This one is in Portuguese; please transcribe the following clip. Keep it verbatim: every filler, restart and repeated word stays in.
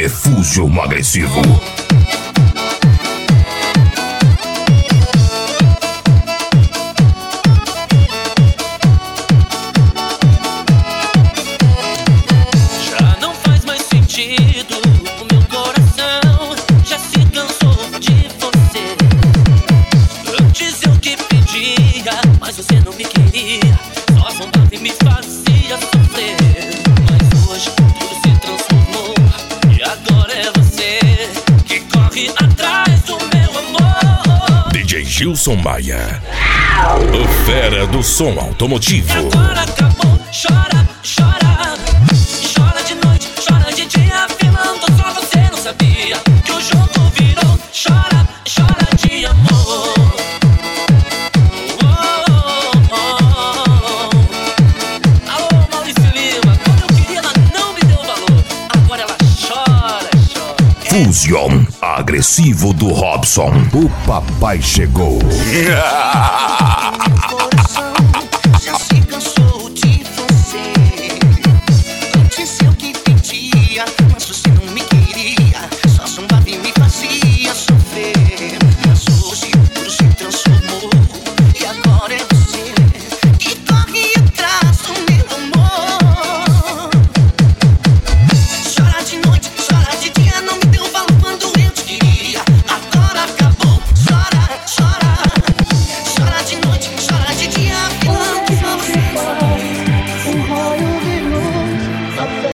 D Fusion Agressivo. Já não faz mais sentido, o meu coração já se cansou de você. Antes eu te pedia, mas você não me queria, só zombava e me fazia sofrer. Mas hoje tudo se transformou e agora é você que corre atrás do meu amor. D J Gilson Maia, o fera do som automotivo. E agora acabou, chora, chora. Chora de noite, chora de dia, afirmando só você não sabia que o jogo virou. Chora, chora de amor. Oh, oh, oh. Alô, Maurício Lima, quando eu queria ela não me deu valor, agora ela chora, chora. Fusion Agressivo do Robson. O papai chegou.